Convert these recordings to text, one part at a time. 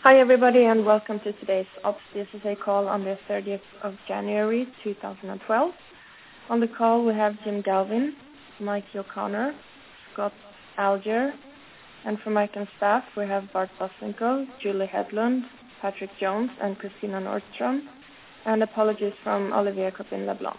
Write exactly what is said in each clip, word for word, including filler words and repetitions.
Hi everybody and welcome to today's Ops D S S A call on the thirtieth of January two thousand twelve. On the call we have Jim Galvin, Mike O'Connor, Scott Alger, and from Mike and staff we have Bart Bosenko, Julie Hedlund, Patrick Jones and Christina Nordstrom, and apologies from Olivier Copin-Leblond.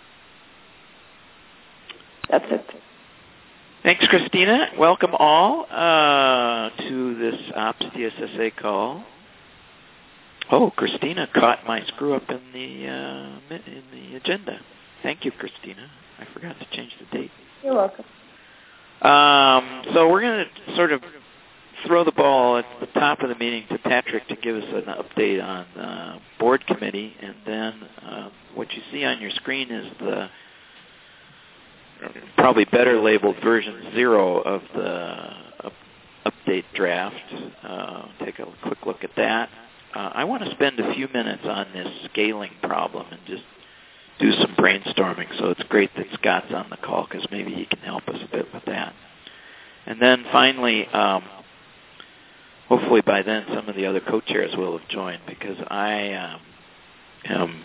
That's it. Thanks, Christina. Welcome all uh, to this Ops D S S A call. Oh, Christina caught my screw up in the uh, in the agenda. Thank you, Christina. I forgot to change the date. You're welcome. Um, so we're going to sort of throw the ball at the top of the meeting to Patrick to give us an update on the board committee, and then uh, what you see on your screen is the probably better labeled version zero of the up, update draft. Uh, take a quick look at that. Uh, I want to spend a few minutes on this scaling problem and just do some brainstorming, so it's great that Scott's on the call because maybe he can help us a bit with that. And then finally, um, hopefully by then some of the other co-chairs will have joined because I um, am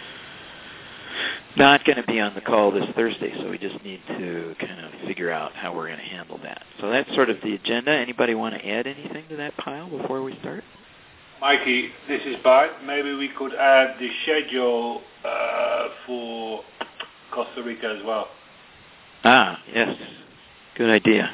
not going to be on the call this Thursday, so we just need to kind of figure out how we're going to handle that. So that's sort of the agenda. Anybody want to add anything to that pile before we start? Mikey, this is Bart. Maybe we could add the schedule uh, for Costa Rica as well. Ah, yes. Good idea.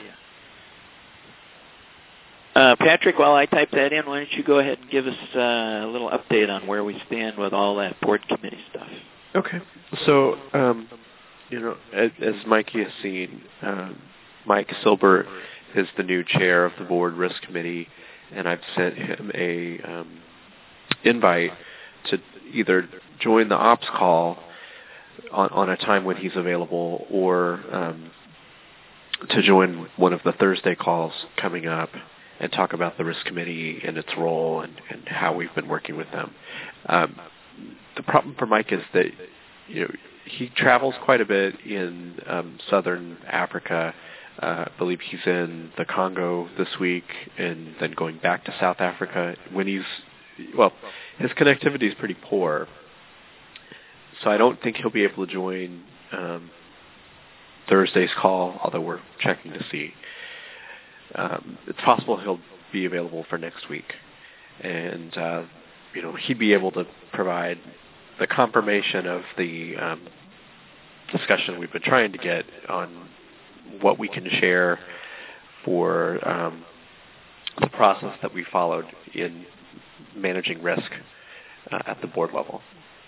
Uh, Patrick, while I type that in, why don't you go ahead and give us uh, a little update on where we stand with all that board committee stuff. Okay. So, um, you know, as, as Mikey has seen, um, Mike Silber is the new chair of the board risk committee, and I've sent him a um, invite to either join the ops call on, on a time when he's available, or um, to join one of the Thursday calls coming up and talk about the risk committee and its role and, and how we've been working with them. Um, the problem for Mike is that, you know, he travels quite a bit in um, southern Africa. Uh, I believe he's in the Congo this week and then going back to South Africa. When he's, well, his connectivity is pretty poor, so I don't think he'll be able to join um, Thursday's call, although we're checking to see. Um, it's possible he'll be available for next week, and uh, you know, he'd be able to provide the confirmation of the um, discussion we've been trying to get on what we can share for um, the process that we followed in managing risk uh, at the board level.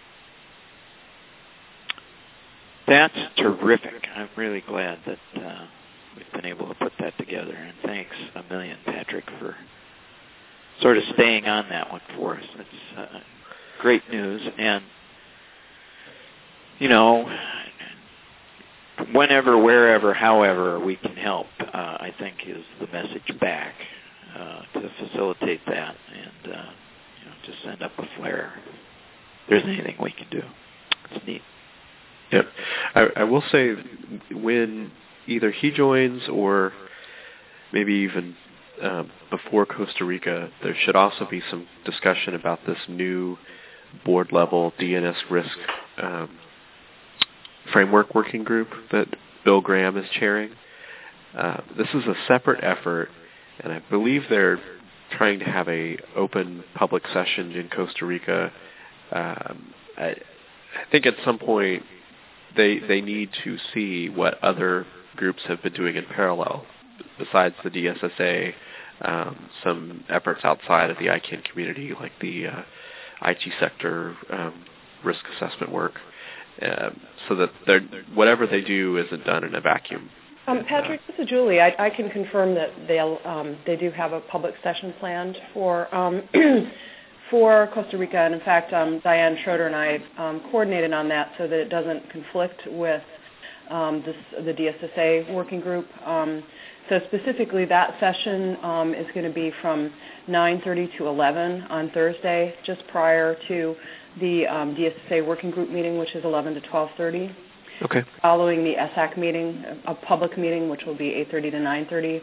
That's terrific. I'm really glad that uh, we've been able to put that together, and thanks a million, Patrick, for sort of staying on that one for us. It's uh, great news, and you know, whenever, wherever, however we can help, uh, I think is the message back uh, to facilitate that, and uh, you know, just send up a flare. If there's anything we can do. It's neat. Yep. I, I will say when either he joins or maybe even um, before Costa Rica, there should also be some discussion about this new board-level D N S risk um, framework working group that Bill Graham is chairing. Uh, this is a separate effort, and I believe they're trying to have a open public session in Costa Rica. Um, I, I think at some point they they need to see what other groups have been doing in parallel, besides the D S S A, um, some efforts outside of the I CANN community, like the uh, I T sector um, risk assessment work. Um, so that they're, whatever they do isn't done in a vacuum. Um, Patrick, this is Julie. I, I can confirm that they'll um, they do have a public session planned for um, for Costa Rica, and in fact, um, Diane Schroeder and I um, coordinated on that so that it doesn't conflict with um, this, the D S S A working group. Um, so specifically, that session um, is going to be from nine thirty to eleven on Thursday, just prior to the um, D S S A working group meeting, which is eleven to twelve thirty. Okay. Following the E S A C meeting, a public meeting, which will be eight thirty to nine thirty.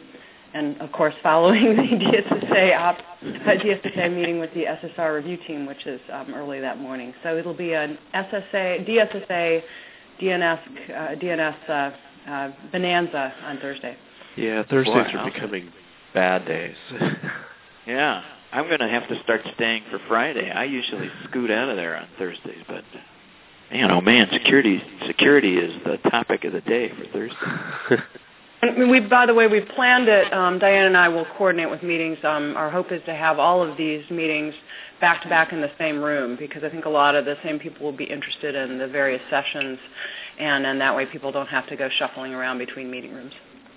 and of course following the D S S A op, uh, D S S A meeting with the S S R review team, which is um, early that morning. So it'll be an S S A, D S S A, D N S, uh, D N S uh, uh, bonanza on Thursday. Yeah, Thursdays Wow. are becoming bad days. Yeah, I'm going to have to start staying for Friday. I usually scoot out of there on Thursdays, but man, oh man, security security is the topic of the day for Thursday. And we, by the way, we've planned it. Um, Diane and I will coordinate with meetings. Um, our hope is to have all of these meetings back to back in the same room, because I think a lot of the same people will be interested in the various sessions, and then that way people don't have to go shuffling around between meeting rooms.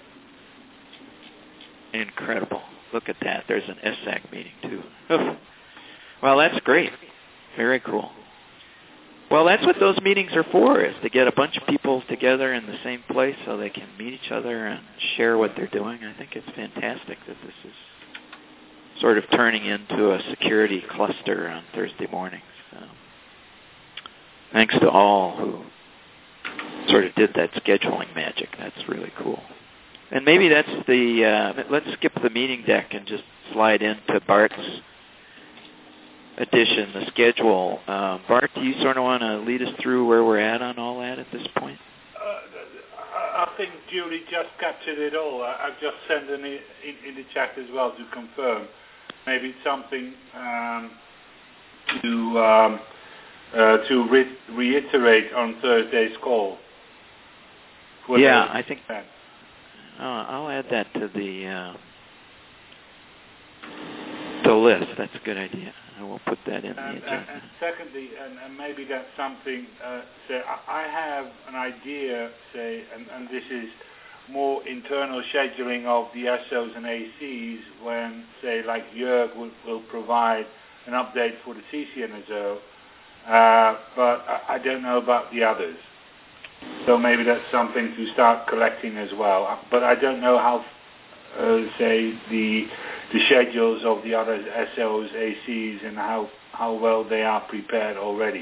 Incredible. Look at that. There's an S A C meeting, too. Oof. Well, that's great. Very cool. Well, that's what those meetings are for, is to get a bunch of people together in the same place so they can meet each other and share what they're doing. I think it's fantastic that this is sort of turning into a security cluster on Thursday mornings. So, thanks to all who sort of did that scheduling magic. That's really cool. And maybe that's the, uh, let's skip the meeting deck and just slide into Bart's edition, the schedule. Uh, Bart, do you sort of want to lead us through where we're at on all that at this point? Uh, I think Julie just captured it all. I, I've just sent an in, in the chat as well to confirm. Maybe it's something um, to um, uh, to re- reiterate on Thursday's call. What yeah, I think uh, I'll add that to the uh, the list. That's a good idea. I will put that in and, the agenda. And, and secondly, and, and maybe that's something, uh, say, I, I have an idea, say, and, and this is more internal scheduling of the S Os and A Cs when, say, like Jörg will, will provide an update for the C C N S O, uh, but I, I don't know about the others. So maybe that's something to start collecting as well. But I don't know how, uh, say, the the schedules of the other S Os, A Cs, and how, how well they are prepared already.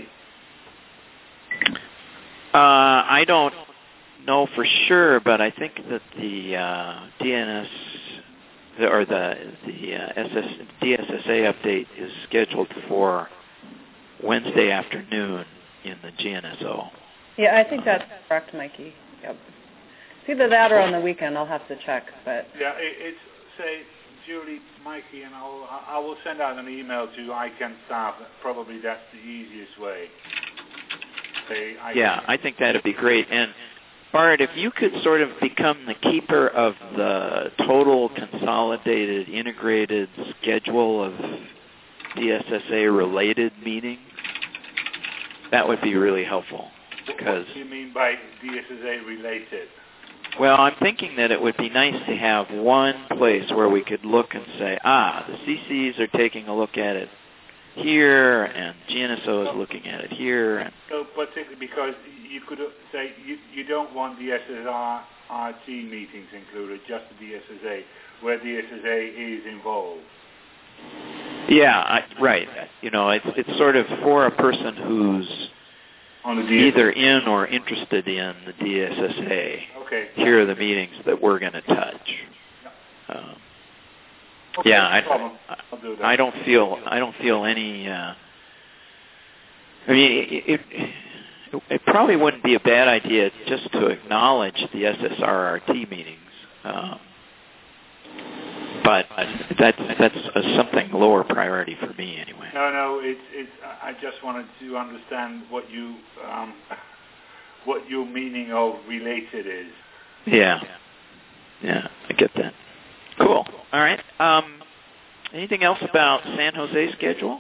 Uh, I don't know for sure, but I think that the uh, D N S or the the uh, S S, D S S A update is scheduled for Wednesday afternoon in the G N S O. Yeah, I think that's correct, Mikey. Yep. It's either that or on the weekend. I'll have to check, but yeah, it, it's say Julie, Mikey, and I'll I will send out an email to I C A N staff. Probably that's the easiest way. Say, I yeah, I think that'd be great. And Bart, if you could sort of become the keeper of the total consolidated integrated schedule of D S S A related meetings, that would be really helpful. Because, what do you mean by D S S A related? Well, I'm thinking that it would be nice to have one place where we could look and say, ah, the C Cs are taking a look at it here, and G N S O is looking at it here. And so particularly because you could say you, you don't want the S S R R T meetings included, just the D S S A, where D S S A is involved. Yeah, I, right. You know, it's it's sort of for a person who's On the D S S A. either in or interested in the D S S A. Okay. Here are the meetings that we're going to touch. Um, okay, yeah, no I, problem. I'll do that. I don't feel I don't feel any. Uh, I mean, it, it it probably wouldn't be a bad idea just to acknowledge the S S R R T meetings, um, but that's that's a something lower priority for me anyway. No, no, it's it's. I just wanted to understand what you um, what your meaning of related is. Yeah, yeah, I get that. Cool. All right. Um, anything else about San Jose schedule?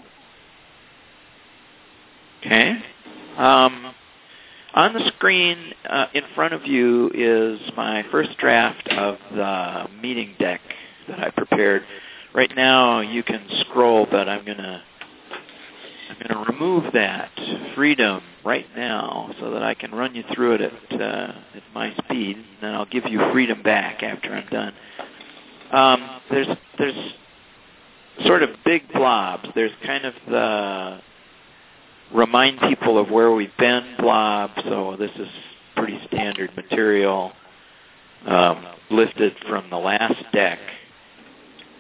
Okay. Um, on the screen uh, in front of you is my first draft of the meeting deck that I prepared. Right now you can scroll, but I'm gonna I'm gonna remove that freedom right now so that I can run you through it at uh, at my speed, and then I'll give you freedom back after I'm done. Um, there's there's sort of big blobs. There's kind of the remind people of where we've been blob. So this is pretty standard material um, lifted from the last deck.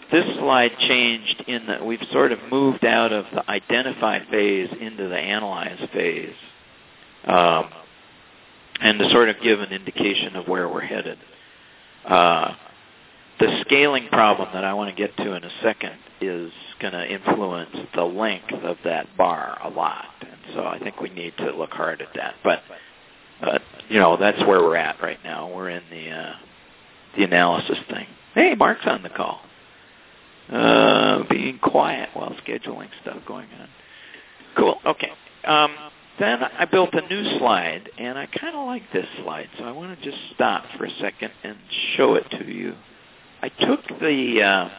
this slide changed in that we've sort of moved out of the identify phase into the analyze phase, um, and to sort of give an indication of where we're headed. Uh, the scaling problem that I want to get to in a second is going to influence the length of that bar a lot, and so I think we need to look hard at that. But, uh, you know, that's where we're at right now. We're in the uh, the analysis thing. Hey, Mark's on the call. Uh, being quiet while scheduling stuff going on. Cool. Okay. Um, then I built a new slide, and I kind of like this slide, so I want to just stop for a second and show it to you. I took the uh,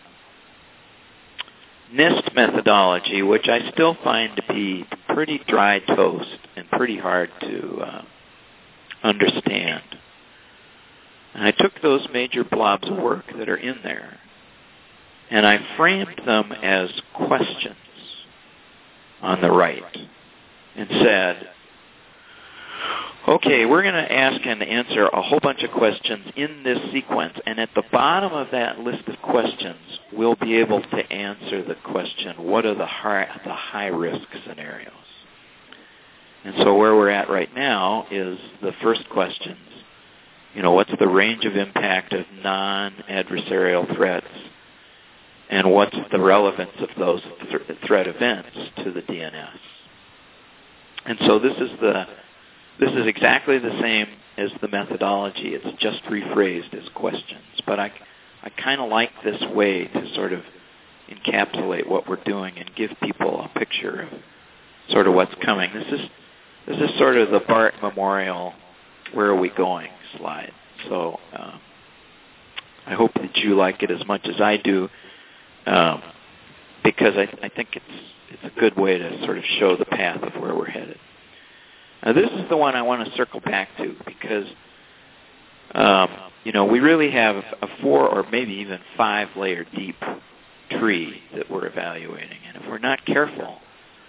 NIST methodology, which I still find to be pretty dry toast and pretty hard to uh, understand. And I took those major blobs of work that are in there, and I framed them as questions on the right and said, okay, we're going to ask and answer a whole bunch of questions in this sequence, and at the bottom of that list of questions, we'll be able to answer the question, what are the high, the high-risk scenarios? And so where we're at right now is the first questions. You know, what's the range of impact of non-adversarial threats? And what's the relevance of those th- threat events to the D N S? And so this is the this is exactly the same as the methodology. It's just rephrased as questions. But I, I kind of like this way to sort of encapsulate what we're doing and give people a picture of sort of what's coming. This is this is sort of the BART Memorial, where are we going slide. So um, I hope that you like it as much as I do. Um, because I, I think it's it's a good way to sort of show the path of where we're headed. Now, this is the one I want to circle back to because, um, you know, we really have a four or maybe even five-layer deep tree that we're evaluating. And if we're not careful,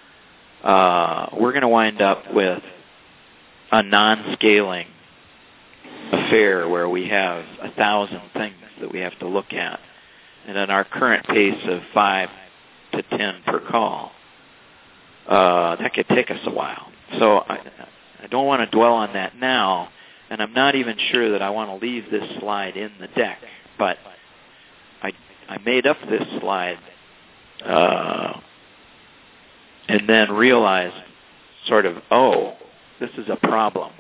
uh, we're going to wind up with a non-scaling affair where we have a thousand things that we have to look at. And at our current pace of five to ten per call, uh, that could take us a while. So I, I don't want to dwell on that now, and I'm not even sure that I want to leave this slide in the deck. But I, I made up this slide uh, and then realized sort of, oh, this is a problem.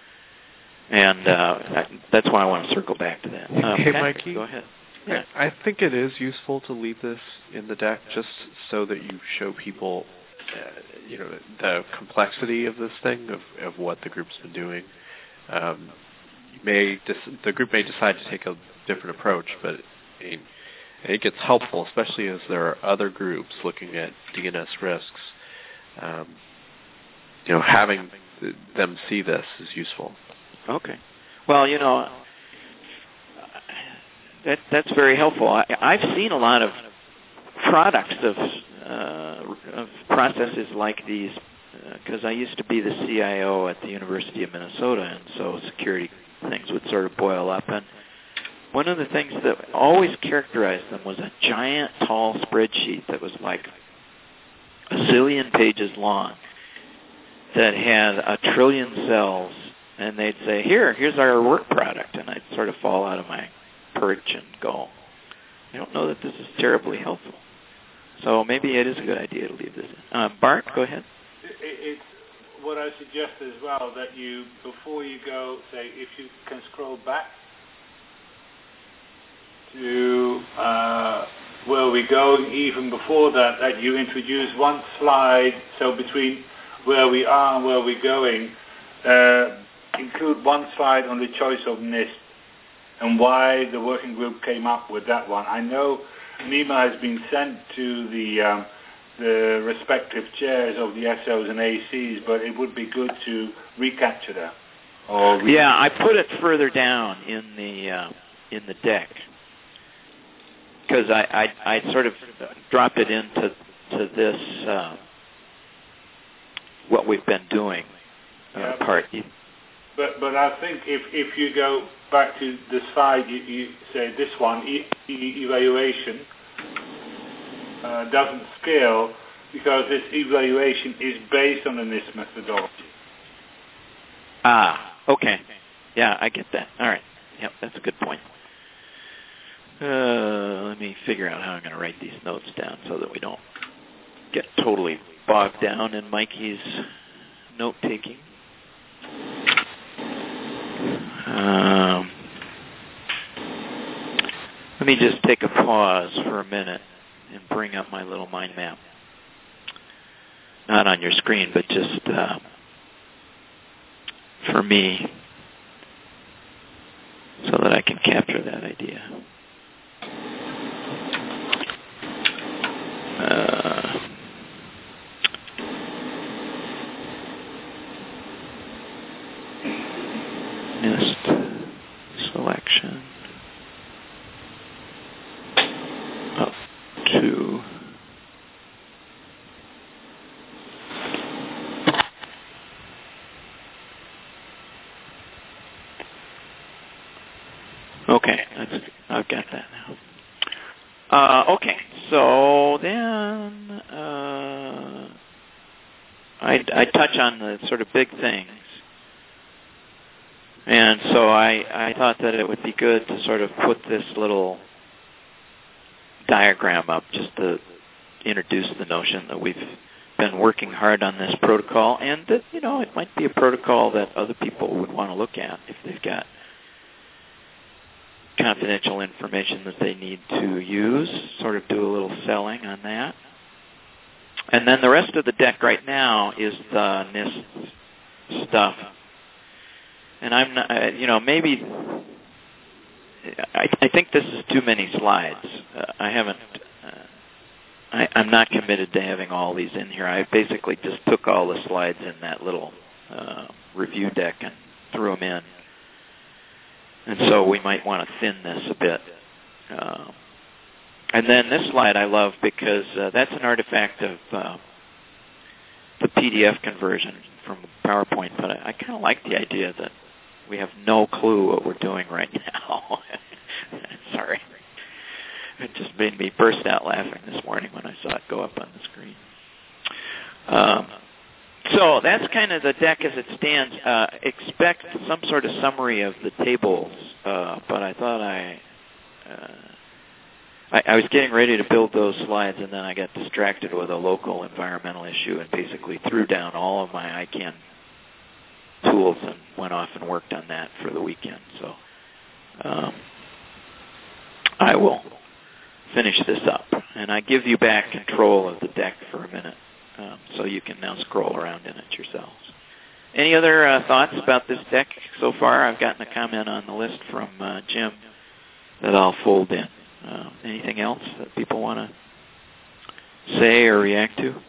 And uh, that's why I want to circle back to that. Um, hey, Patrick, Mikey. Go ahead. Yeah. I think it is useful to leave this in the deck just so that you show people, uh, you know, the complexity of this thing, of, of what the group's been doing. Um, you may dis- the group may decide to take a different approach, but I think it's helpful, especially as there are other groups looking at D N S risks. Um, you know, having them see this is useful. Okay. Well, you know, that that's very helpful. I, I've seen a lot of products of uh, of processes like these because uh, I used to be the C I O at the University of Minnesota, and so security things would sort of boil up. And one of the things that always characterized them was a giant, tall spreadsheet that was like a zillion pages long that had a trillion cells, and they'd say, here, here's our work product, and I'd sort of fall out of my perch and go, I don't know that this is terribly helpful. So maybe it is a good idea to leave this in. Uh, Bart, go ahead. It, it's what I suggest as well, that you, before you go, say, if you can scroll back to uh, where we go, even before that, that you introduce one slide, so between where we are and where we're going, uh, include one slide on the choice of NIST and why the working group came up with that one. I know NEMA has been sent to the um, the respective chairs of the S Os and A Cs, but it would be good to recapture that. Or re- yeah, I put it further down in the uh, in the deck because I, I I sort of dropped it into to this uh, what we've been doing uh, yeah, part. But but I think if if you go back to the slide, you, you say this one, e- e- evaluation, uh, doesn't scale because this evaluation is based on the NIST methodology. Ah, okay. Yeah, I get that. All right. Yep, that's a good point. Uh, let me figure out how I'm going to write these notes down so that we don't get totally bogged down in Mikey's note-taking. Um, let me just take a pause for a minute and bring up my little mind map. Not on your screen, but just uh, for me, so that I can capture that idea. Uh, NIST selection up to okay, that's, I've got that now. Uh, okay, so then uh, I, I touch on the sort of big things. And so I, I thought that it would be good to sort of put this little diagram up just to introduce the notion that we've been working hard on this protocol, and that, you know, it might be a protocol that other people would want to look at if they've got confidential information that they need to use, sort of do a little selling on that. And then the rest of the deck right now is the NIST stuff. And I'm not, uh, you know, maybe, I, I think this is too many slides. Uh, I haven't, uh, I, I'm not committed to having all these in here. I basically just took all the slides in that little uh, review deck and threw them in. And so we might want to thin this a bit. Uh, and then this slide I love because uh, that's an artifact of uh, the P D F conversion from PowerPoint, but I, I kind of like the idea that we have no clue what we're doing right now. Sorry. It just made me burst out laughing this morning when I saw it go up on the screen. Um, so that's kind of the deck as it stands. Uh, expect some sort of summary of the tables, uh, but I thought I, uh, I, I was getting ready to build those slides, and then I got distracted with a local environmental issue and basically threw down all of my I CAN tools and went off and worked on that for the weekend. So um, I will finish this up, and I give you back control of the deck for a minute, um, so you can now scroll around in it yourselves. Any other uh, thoughts about this deck so far? I've gotten a comment on the list from uh, Jim that I'll fold in. Uh, anything else that people want to say or react to?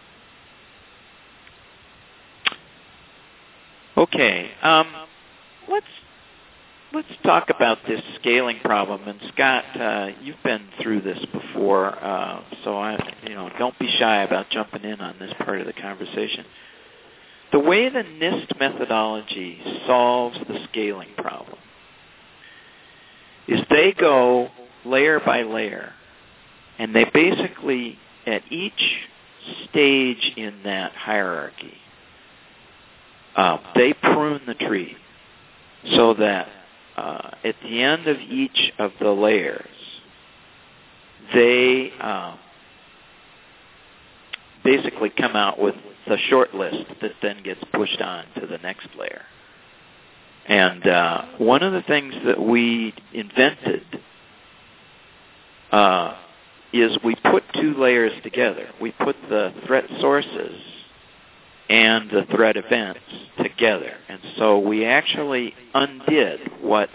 Okay, um, let's let's talk about this scaling problem. And Scott, uh, you've been through this before, uh, so I, you know, don't be shy about jumping in on this part of the conversation. The way the NIST methodology solves the scaling problem is they go layer by layer, and they basically, at each stage in that hierarchy, uh, they prune the tree so that uh, at the end of each of the layers, they uh, basically come out with the short list that then gets pushed on to the next layer. And uh, one of the things that we invented uh, is we put two layers together. We put the threat sources and the threat events together. And so we actually undid what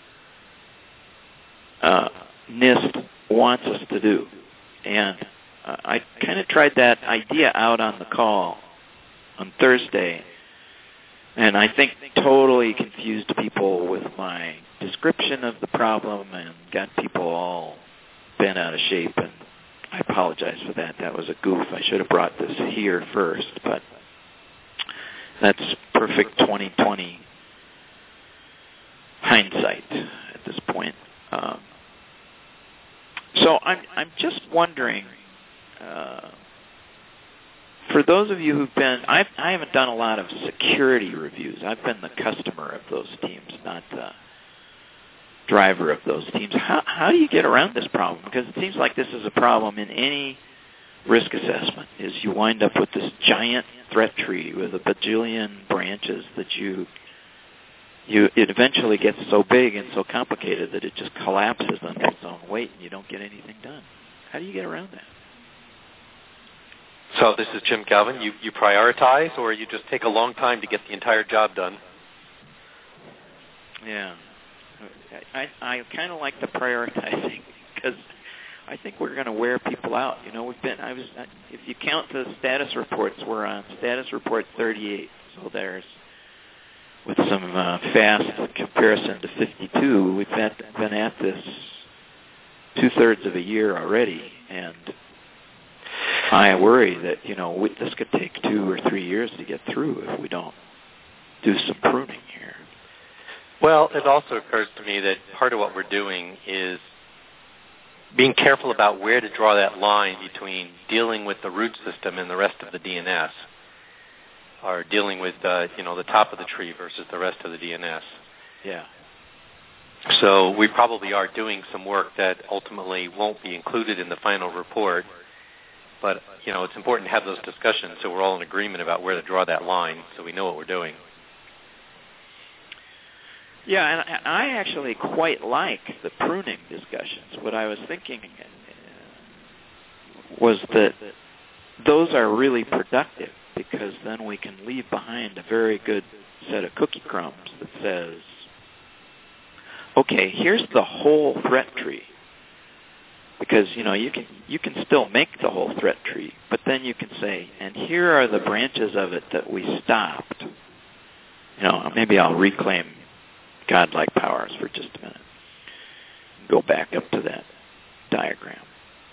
uh, NIST wants us to do. And uh, I kind of tried that idea out on the call on Thursday, and I think totally confused people with my description of the problem and got people all bent out of shape, and I apologize for that. That was a goof. I should have brought this here first, but that's perfect twenty twenty hindsight at this point. Um, so I'm I'm just wondering, uh, for those of you who've been, I've, I haven't done a lot of security reviews. I've been the customer of those teams, not the driver of those teams. How, how do you get around this problem? Because it seems like this is a problem in any risk assessment, is you wind up with this giant threat tree with a bajillion branches that you, you it eventually gets so big and so complicated that it just collapses under its own weight and you don't get anything done. How do you get around that? So this is Jim Galvin. You, you prioritize, or you just take a long time to get the entire job done? Yeah. I, I kind of like the prioritizing because I think we're going to wear people out. You know, we've been, I was, if you count the status reports, we're on status report thirty-eight. So there's, with some uh, fast comparison to fifty-two, we've had, been at this two-thirds of a year already. And I worry that, you know, we, this could take two or three years to get through if we don't do some pruning here. Well, it also occurs to me that part of what we're doing is being careful about where to draw that line between dealing with the root system and the rest of the D N S, or dealing with, uh, you know, the top of the tree versus the rest of the D N S. Yeah. So we probably are doing some work that ultimately won't be included in the final report. But, you know, it's important to have those discussions so we're all in agreement about where to draw that line so we know what we're doing. Yeah, and I actually quite like the pruning discussions. What I was thinking was that those are really productive because then we can leave behind a very good set of cookie crumbs that says, okay, here's the whole threat tree. Because, you know, you can you can still make the whole threat tree, but then you can say, and here are the branches of it that we stopped. You know, maybe I'll reclaim godlike powers for just a minute. Go back up to that diagram.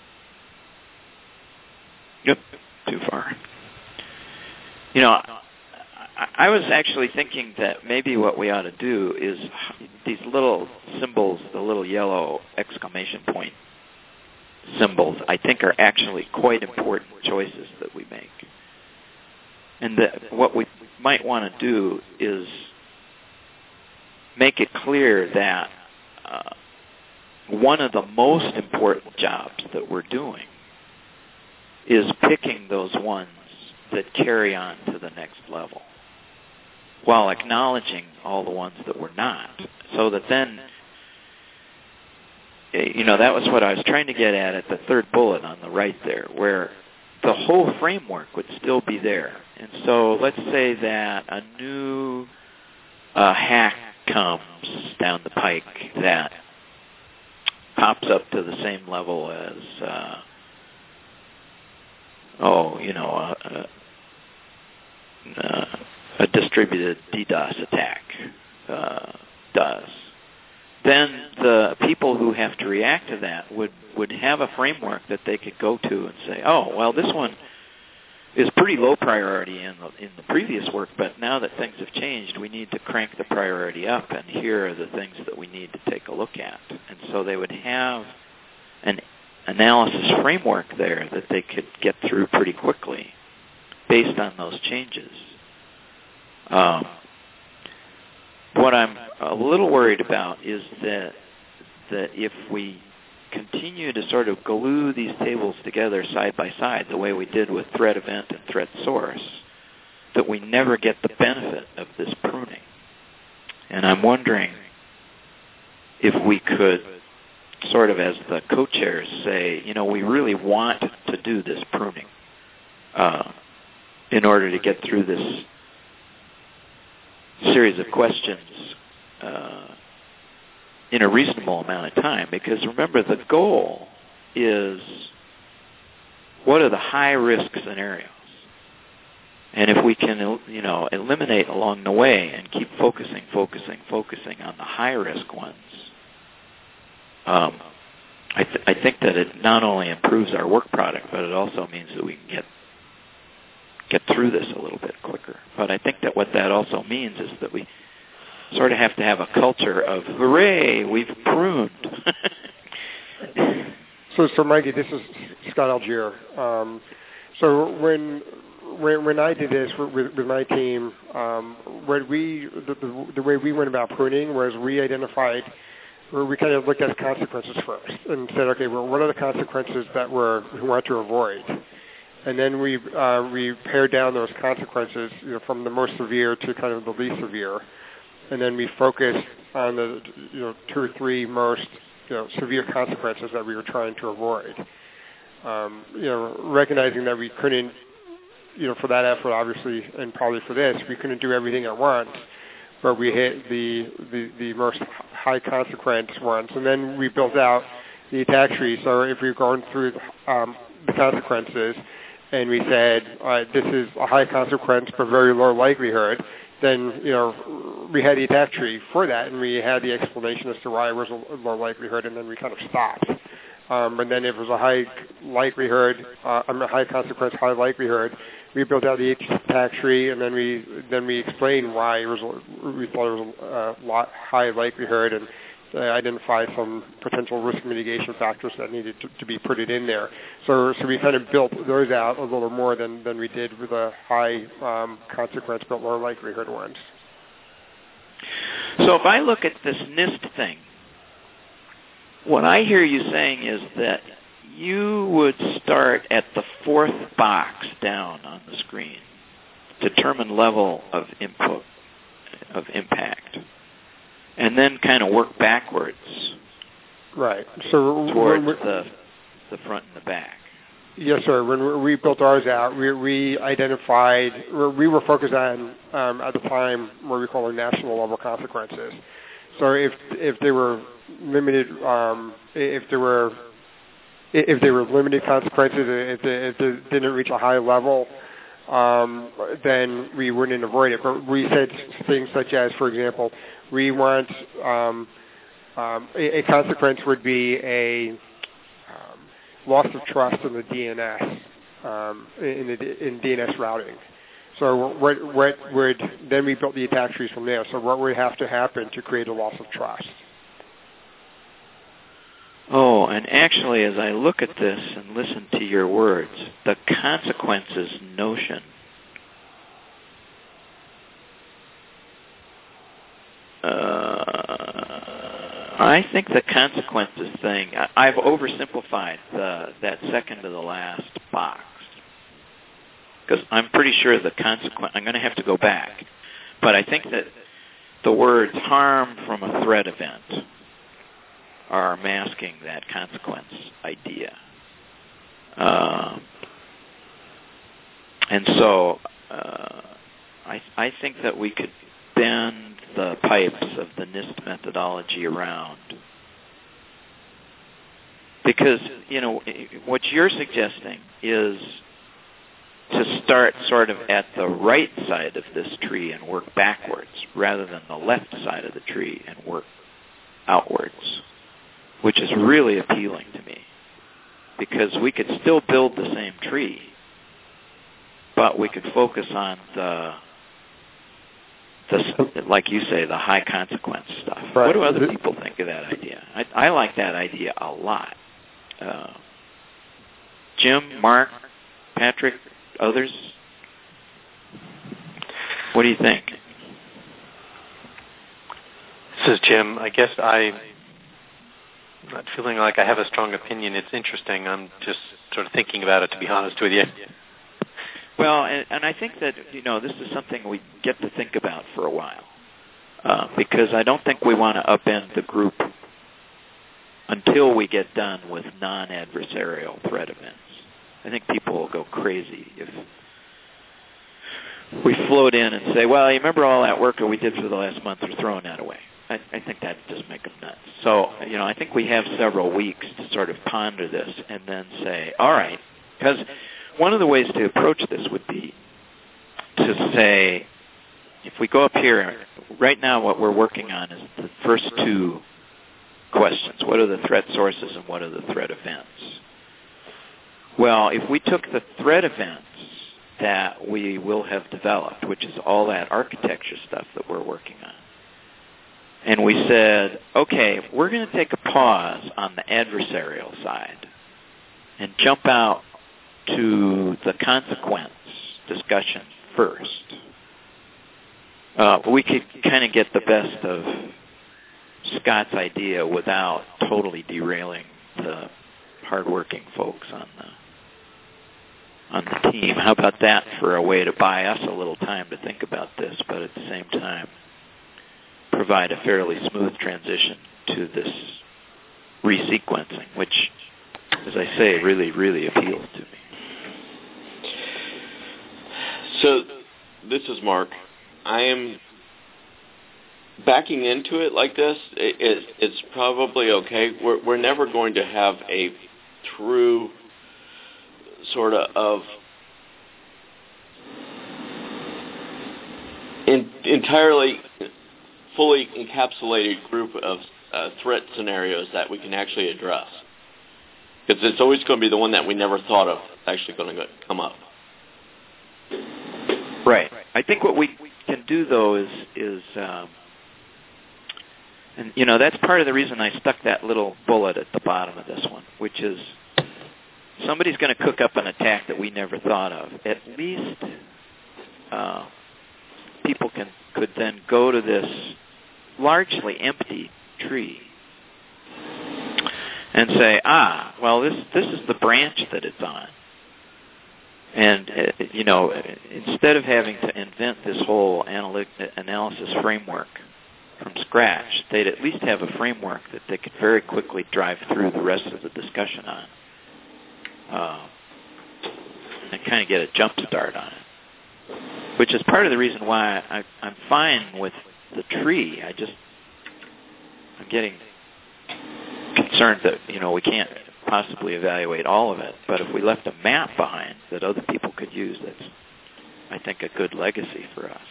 Yep, too far. You know, I, I was actually thinking that maybe what we ought to do is these little symbols, the little yellow exclamation point symbols, I think are actually quite important choices that we make. And that what we might want to do is make it clear that uh, one of the most important jobs that we're doing is picking those ones that carry on to the next level while acknowledging all the ones that we're not, so that then, you know, that was what I was trying to get at at the third bullet on the right there, where the whole framework would still be there. And so let's say that a new uh, hack comes down the pike that pops up to the same level as, uh, oh, you know, a, a, a distributed DDoS attack uh, does. Then the people who have to react to that would, would have a framework that they could go to and say, oh, well, this one is pretty low priority in the, in the previous work, but now that things have changed, we need to crank the priority up, and here are the things that we need to take a look at. And so they would have an analysis framework there that they could get through pretty quickly based on those changes. Um, what I'm a little worried about is that that if we continue to sort of glue these tables together side by side the way we did with threat event and threat source, that we never get the benefit of this pruning. And I'm wondering if we could sort of, as the co-chairs say, you know, we really want to do this pruning uh, in order to get through this series of questions uh, in a reasonable amount of time. Because remember, the goal is what are the high-risk scenarios? And if we can, you know, eliminate along the way and keep focusing, focusing, focusing on the high-risk ones, um, I, th- I think that it not only improves our work product, but it also means that we can get get through this a little bit quicker. But I think that what that also means is that we sort of have to have a culture of, hooray, we've pruned. so, so Mikey, this is Scott Algier. Um, so when, when when I did this with, with my team, um, when we the, the, the way we went about pruning was we identified, or we kind of looked at the consequences first and said, okay, well, what are the consequences that we're, we want to avoid? And then we uh, we pared down those consequences, you know, from the most severe to kind of the least severe, and then we focused on the you know two or three most you know severe consequences that we were trying to avoid. Um, you know, recognizing that we couldn't, you know, for that effort, obviously, and probably for this, we couldn't do everything at once, but we hit the the, the most high consequence ones, and then we built out the attack tree. So if we're going through um, the consequences, and we said, all right, this is a high consequence but very low likelihood, then, you know, we had the attack tree for that, and we had the explanation as to why it was a low likelihood, and then we kind of stopped. Um, and then if it was a high likelihood, uh, a high consequence, high likelihood, we built out the attack tree, and then we then we explained why it was. We thought it was a lot high likelihood, and uh, identified some potential risk mitigation factors that needed to, to be put it in there. So, so we kind of built those out a little more than, than we did with the high um, consequence but low likelihood ones. So if I look at this NIST thing, what I hear you saying is that you would start at the fourth box down on the screen, determine level of input, of impact, and then kind of work backwards. Right. So towards the the front and the back. Yes, sir. When we built ours out, we, we identified, we were focused on, um, at the time, what we call our national level consequences. So if if they were limited, um, if there were if there were limited consequences, if they, if they didn't reach a high level, um, then we wouldn't avoid it. But we said things such as, for example, we want um, um, a, a consequence would be a um, loss of trust in the D N S, um, in, the, in D N S routing. So what, what would, then we built the attack trees from there. So what would have to happen to create a loss of trust? Oh, and actually, as I look at this and listen to your words, the consequences notion uh, I think the consequences thing, I, I've oversimplified the, that second to the last box. Because I'm pretty sure the consequence, I'm going to have to go back. But I think that the words harm from a threat event are masking that consequence idea. Uh, and so uh, I, I think that we could bend the pipes of the NIST methodology around. Because, you know, what you're suggesting is to start sort of at the right side of this tree and work backwards rather than the left side of the tree and work outwards, which is really appealing to me because we could still build the same tree, but we could focus on the, the like you say, the high consequence stuff. Right. What do other people think of that idea? I, I like that idea a lot. Uh, Jim, Mark, Patrick, others? What do you think? This is Jim. I guess I'm not feeling like I have a strong opinion. It's interesting. I'm just sort of thinking about it, to be honest with you. Well, and, and I think that, you know, this is something we get to think about for a while. Uh, because I don't think we want to upend the group until we get done with non-adversarial threat events. I think people will go crazy if we float in and say, well, you remember all that work that we did for the last month, we're throwing that away. I, I think that would just make them nuts. So, you know, I think we have several weeks to sort of ponder this and then say, all right, because one of the ways to approach this would be to say, if we go up here, right now what we're working on is the first two questions. What are the threat sources and what are the threat events? Well, if we took the threat events that we will have developed, which is all that architecture stuff that we're working on, and we said, okay, we're going to take a pause on the adversarial side and jump out to the consequence discussion first, uh, we could kind of get the best of Scott's idea without totally derailing the hardworking folks on the on the team. How about that for a way to buy us a little time to think about this, but at the same time provide a fairly smooth transition to this resequencing, which, as I say, really, really appeals to me. So, this is Mark. I am backing into it like this. It, it, it's probably okay. We're, we're never going to have a true sort of, of in, entirely fully encapsulated group of uh, threat scenarios that we can actually address. Because it's always going to be the one that we never thought of actually going to come up. Right. I think what we can do, though, is, is um, and, you know, that's part of the reason I stuck that little bullet at the bottom of this one, which is somebody's going to cook up an attack that we never thought of. At least uh, people can could then go to this largely empty tree and say, ah, well, this this is the branch that it's on. And, uh, you know, instead of having to invent this whole analytic, analysis framework from scratch, they'd at least have a framework that they could very quickly drive through the rest of the discussion on, uh, and kind of get a jump start on it, which is part of the reason why I, I'm fine with the tree. I just, I'm getting concerned that, you know, we can't possibly evaluate all of it, but if we left a map behind that other people could use, that's, I think, a good legacy for us.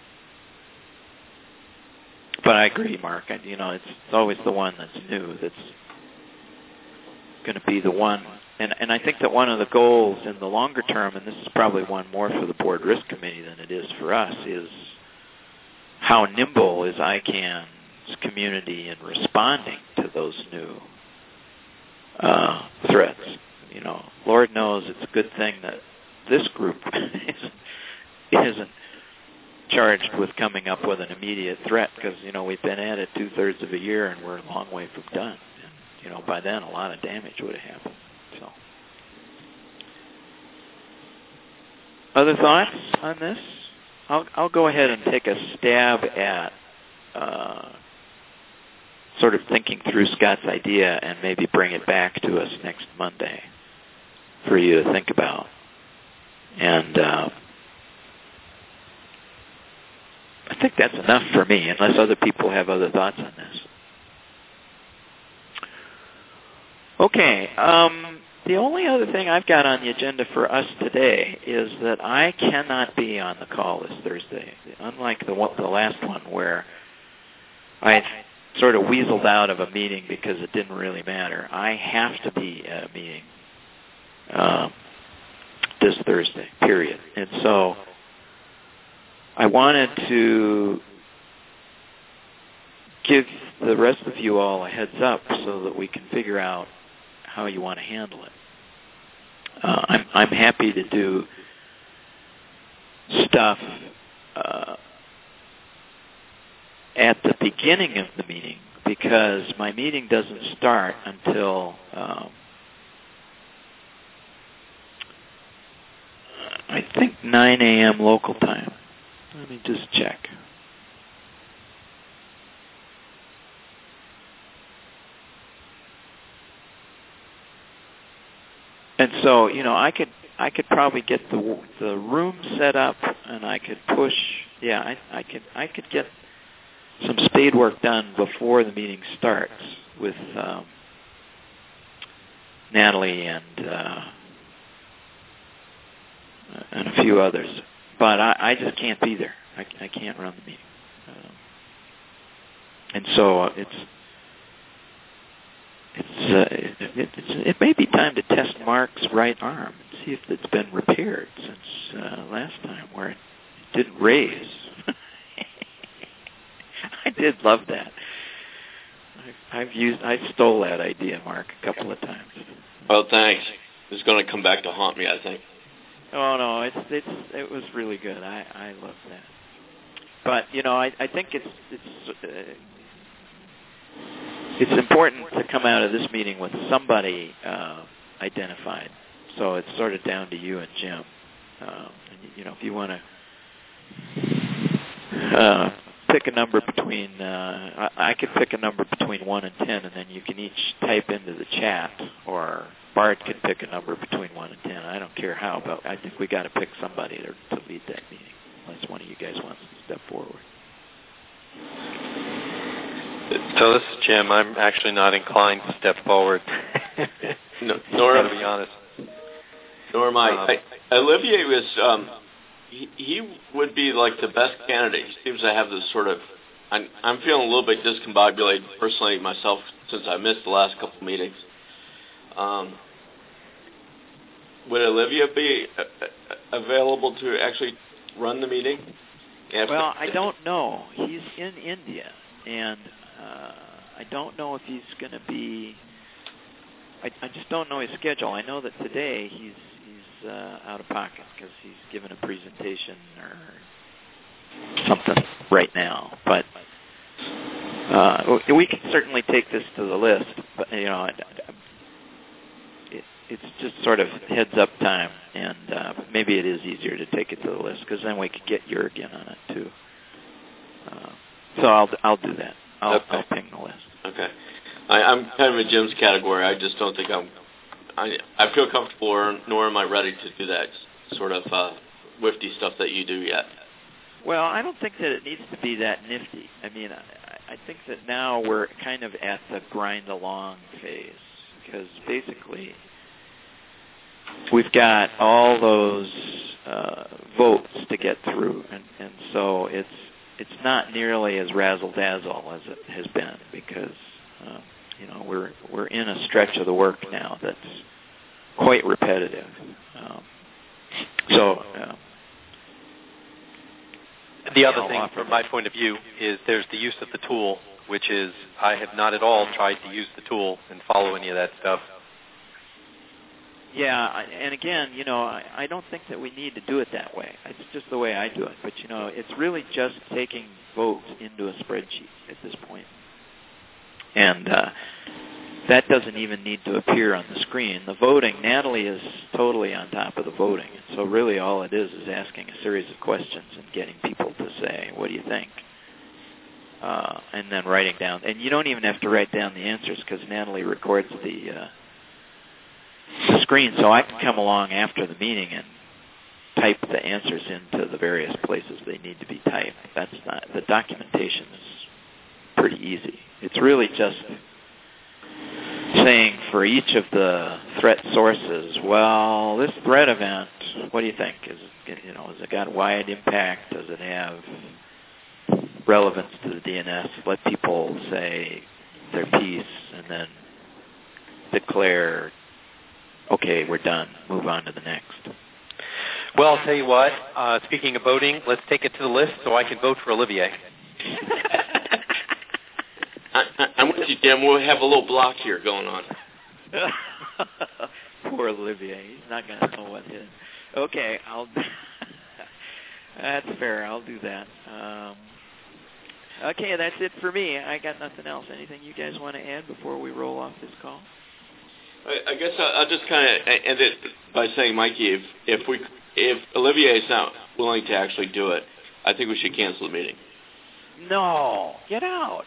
But I agree, Mark. I, you know, it's, it's always the one that's new that's going to be the one. And, and I think that one of the goals in the longer term, and this is probably one more for the Board Risk Committee than it is for us, is how nimble is ICANN's community in responding to those new uh, threats. You know, Lord knows it's a good thing that this group isn't, isn't charged with coming up with an immediate threat, because, you know, we've been at it two-thirds of a year and we're a long way from done. And, you know, by then a lot of damage would have happened. So, other thoughts on this? I'll, I'll go ahead and take a stab at uh, sort of thinking through Scott's idea and maybe bring it back to us next Monday for you to think about. And uh, I think that's enough for me, unless other people have other thoughts on this. Okay. Um, the only other thing I've got on the agenda for us today is that I cannot be on the call this Thursday, unlike the one, the last one where I sort of weaseled out of a meeting because it didn't really matter. I have to be at a meeting um, this Thursday, period. And so I wanted to give the rest of you all a heads up so that we can figure out how you want to handle it. Uh, I'm, I'm happy to do stuff uh, at the beginning of the meeting, because my meeting doesn't start until um, I think nine a.m. local time. Let me just check. And so, you know, I could I could probably get the the room set up, and I could push. Yeah, I, I could I could get some spade work done before the meeting starts with um, Natalie and uh, and a few others. But I, I just can't be there. I, I can't run the meeting, um, and so it's. It's, uh, it, it, it's, it may be time to test Mark's right arm and see if it's been repaired since uh, last time, where it didn't raise. I did love that. I, I've used, I stole that idea, Mark, a couple of times. Well, thanks. is going to come back to haunt me, I think. Oh no, it's it's it was really good. I I love that. But you know, I I think it's it's uh, it's important to come out of this meeting with somebody uh, identified. So it's sort of down to you and Jim. Uh, and, you know, if you want to uh, pick a number between, uh, I, I could pick a number between one and ten, and then you can each type into the chat, or Bart can pick a number between one and ten. I don't care how, but I think we got to pick somebody to, to lead that meeting, unless one of you guys wants to step forward. So this is Jim. I'm actually not inclined to step forward. no, nor to be honest. Nor am I. Um, I Olivier was. Um, he, he would be like the best candidate. He seems to have this sort of. I'm, I'm feeling a little bit discombobulated personally myself since I missed the last couple meetings. Um, would Olivia be uh, available to actually run the meeting? After? Well, I don't know. He's in India, and uh, I don't know if he's going to be. I, I just don't know his schedule. I know that today he's he's uh, out of pocket because he's given a presentation or something right now. But uh, we can certainly take this to the list. But you know, it, it's just sort of heads up time, and uh, maybe it is easier to take it to the list because then we could get Jurgen on it too. Uh, so I'll I'll do that. I'll, okay. I'll ping the list. Okay. I, I'm kind of in Jim's category. I just don't think I'm. I I feel comfortable, or, nor am I ready to do that sort of uh, whifty stuff that you do yet. Well, I don't think that it needs to be that nifty. I mean, I, I think that now we're kind of at the grind along phase because basically we've got all those uh, votes to get through, and, and so it's it's not nearly as razzle dazzle as it has been because. Um, You know, we're we're in a stretch of the work now that's quite repetitive. Um, so uh, the other thing, from my point of view, is there's the use of the tool, which is I have not at all tried to use the tool and follow any of that stuff. Yeah, and again, you know, I, I don't think that we need to do it that way. It's just the way I do it. But you know, it's really just taking votes into a spreadsheet at this point. And uh, that doesn't even need to appear on the screen. The voting, Natalie is totally on top of the voting. And so really all it is is asking a series of questions and getting people to say, what do you think? Uh, and then writing down. And you don't even have to write down the answers because Natalie records the, uh, the screen. So I can come along after the meeting and type the answers into the various places they need to be typed. That's not, the documentation is pretty easy. It's really just saying for each of the threat sources, well, this threat event, what do you think? Is it, you know, has it got wide impact? Does it have relevance to the D N S? Let people say their piece and then declare, okay, we're done. Move on to the next. Well, I'll tell you what. Uh, speaking of voting, let's take it to the list so I can vote for Olivier. I, I'm with you, Jim. We'll have a little block here going on. Poor Olivier. He's not going to know what his. Okay, I'll. That's fair. I'll do that. Um, okay, that's it for me. I got nothing else. Anything you guys want to add before we roll off this call? I, I guess I'll, I'll just kind of end it by saying, Mikey, if if we if Olivier is not willing to actually do it, I think we should cancel the meeting. No, get out.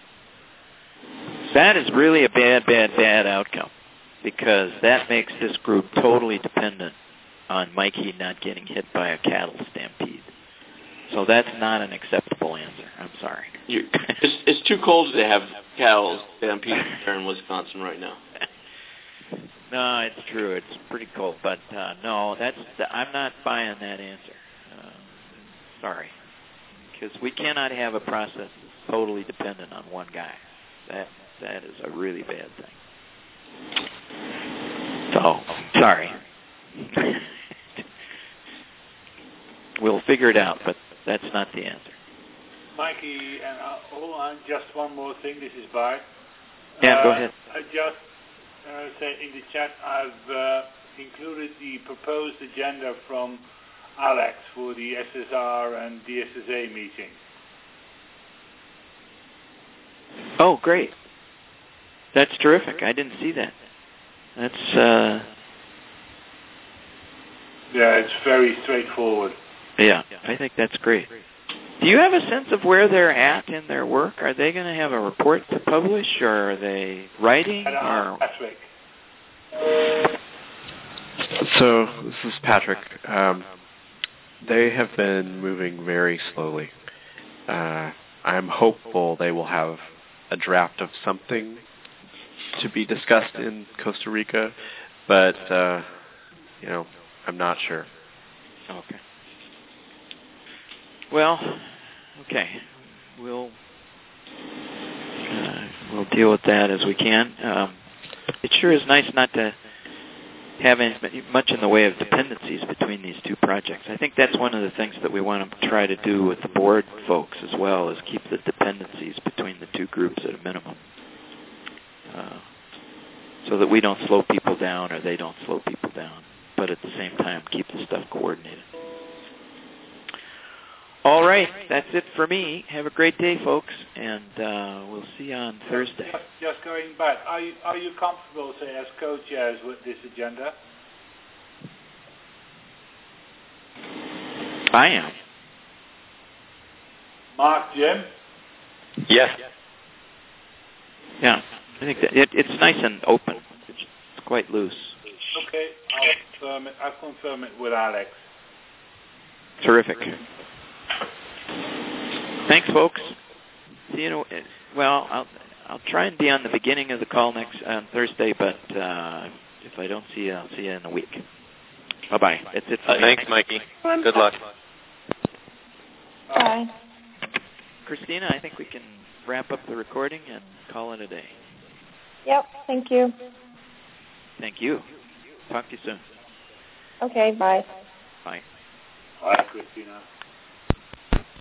That is really a bad, bad, bad outcome because that makes this group totally dependent on Mikey not getting hit by a cattle stampede. So that's not an acceptable answer. I'm sorry. You, it's, it's too cold to have cattle stampede here in Wisconsin right now. No, it's true. It's pretty cold, but uh, no, that's I'm not buying that answer. Uh, sorry, because we cannot have a process that's totally dependent on one guy. That that is a really bad thing. So, sorry. We'll figure it out, but that's not the answer. Mikey, and uh, hold on, just one more thing. This is Bart. Yeah, uh, go ahead. I just uh, say in the chat, I've uh, included the proposed agenda from Alex for the S S R and D S S A meeting. Oh, great. That's terrific. I didn't see that. That's, uh... Yeah, it's very straightforward. Yeah, I think that's great. Do you have a sense of where they're at in their work? Are they going to have a report to publish, or are they writing? Or... Patrick. So, this is Patrick. Um, they have been moving very slowly. Uh, I'm hopeful they will have a draft of something to be discussed in Costa Rica, but, uh, you know, I'm not sure. Okay. Well, okay. We'll uh, we'll deal with that as we can. Um, it sure is nice not to have any, much in the way of dependencies between these two projects. I think that's one of the things that we want to try to do with the board folks as well, is keep the dependencies between the two groups at a minimum, uh, so that we don't slow people down or they don't slow people down, but at the same time keep the stuff coordinated. All right, that's it for me. Have a great day, folks, and uh, we'll see you on Thursday. Just going back, are you, are you comfortable, say, as co-chairs with this agenda? I am. Mark, Jim? Yes. Yeah, I think that it, it's nice and open. It's quite loose. Okay, I'll confirm it. I'll confirm it with Alex. Terrific. Thanks, folks. See you. Well, I'll I'll try and be on the beginning of the call next on Thursday, but uh, if I don't see you, I'll see you in a week. Bye bye. That's it for uh, me. Thanks, Mikey. Good luck. Bye. Christina, I think we can wrap up the recording and call it a day. Yep. Thank you. Thank you. Talk to you soon. Okay. Bye. Bye. Bye, Christina.